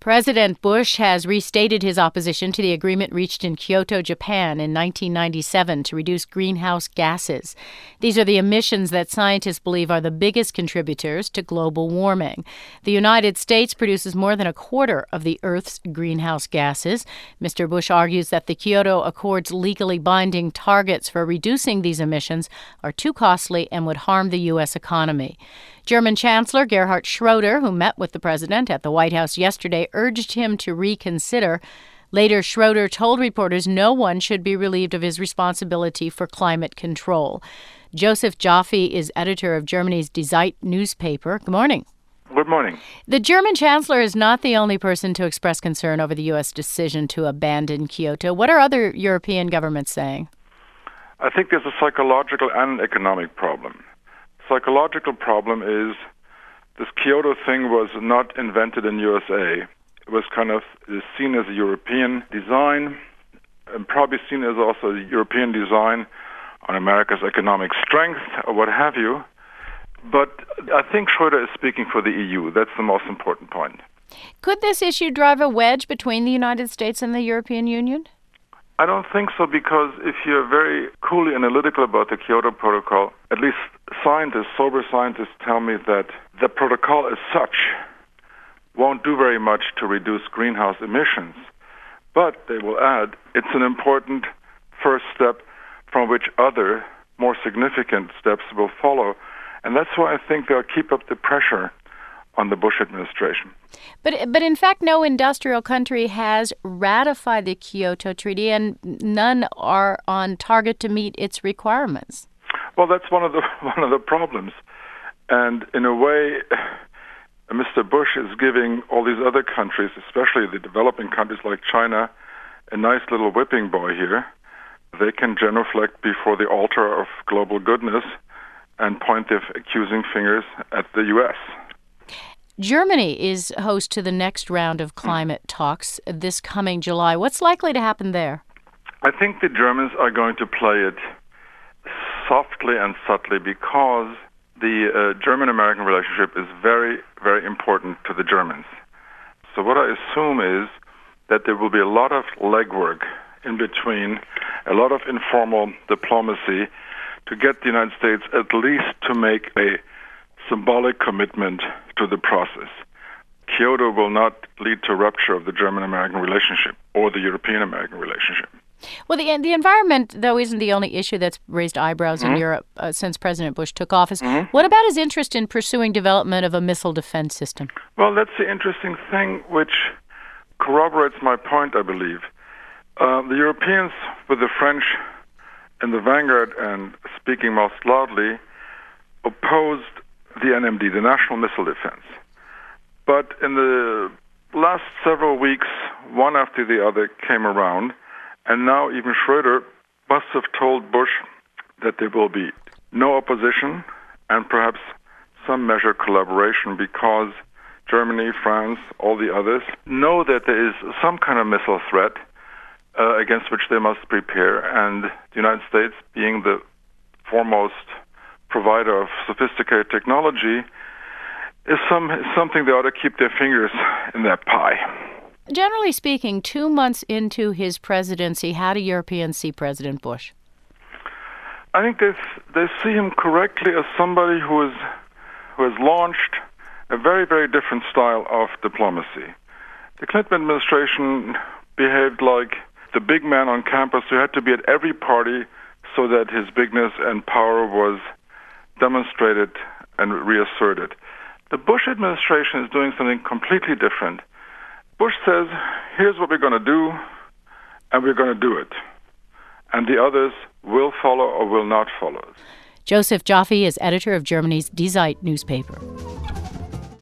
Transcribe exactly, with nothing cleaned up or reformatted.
President Bush has restated his opposition to the agreement reached in Kyoto, Japan in nineteen ninety-seven to reduce greenhouse gases. These are the emissions that scientists believe are the biggest contributors to global warming. The United States produces more than a quarter of the Earth's greenhouse gases. Mister Bush argues that the Kyoto Accord's legally binding targets for reducing these emissions are too costly and would harm the U S economy. German Chancellor Gerhard Schröder, who met with the president at the White House yesterday, urged him to reconsider. Later, Schröder told reporters no one should be relieved of his responsibility for climate control. Joseph Joffe is editor of Germany's Die Zeit newspaper. Good morning. Good morning. The German chancellor is not the only person to express concern over the U S decision to abandon Kyoto. What are other European governments saying? I think there's a psychological and economic problem. Psychological problem is this Kyoto thing was not invented in U S A. It was kind of seen as a European design, and probably seen as also a European design on America's economic strength or what have you. But I think Schröder is speaking for the E U. That's the most important point. Could this issue drive a wedge between the United States and the European Union? I don't think so, because if you're very coolly analytical about the Kyoto Protocol, at least scientists, sober scientists tell me that the protocol as such won't do very much to reduce greenhouse emissions. But they will add it's an important first step from which other, more significant steps will follow. And that's why I think they'll keep up the pressure on the Bush administration. But but in fact, no industrial country has ratified the Kyoto Treaty, and none are on target to meet its requirements. Well, that's one of the one of the problems. And in a way, Mister Bush is giving all these other countries, especially the developing countries like China, a nice little whipping boy here. They can genuflect before the altar of global goodness and point their accusing fingers at the U S. Germany is host to the next round of climate talks this coming July. What's likely to happen there? I think the Germans are going to play it softly and subtly, because the uh, German-American relationship is very, very important to the Germans. So what I assume is that there will be a lot of legwork in between, a lot of informal diplomacy to get the United States at least to make a symbolic commitment to the process. Kyoto will not lead to rupture of the German-American relationship or the European-American relationship. Well, the the environment, though, isn't the only issue that's raised eyebrows mm-hmm. in Europe uh, since President Bush took office. Mm-hmm. What about his interest in pursuing development of a missile defense system? Well, that's the interesting thing, which corroborates my point, I believe. Uh, the Europeans, with the French in the vanguard and speaking most loudly, opposed the N M D, the National Missile Defense. But in the last several weeks, one after the other came around, and now even Schröder must have told Bush that there will be no opposition and perhaps some measured collaboration, because Germany, France, all the others know that there is some kind of missile threat uh, against which they must prepare, and the United States, being the foremost provider of sophisticated technology, is some something they ought to keep their fingers in that pie. Generally speaking, two months into his presidency, how do Europeans see President Bush? I think they they see him correctly as somebody who is who has launched a very, very different style of diplomacy. The Clinton administration behaved like the big man on campus who had to be at every party so that his bigness and power was demonstrated and reasserted. The Bush administration is doing something completely different. Bush says, here's what we're going to do, and we're going to do it. And the others will follow or will not follow. Joseph Joffe is editor of Germany's Die Zeit newspaper.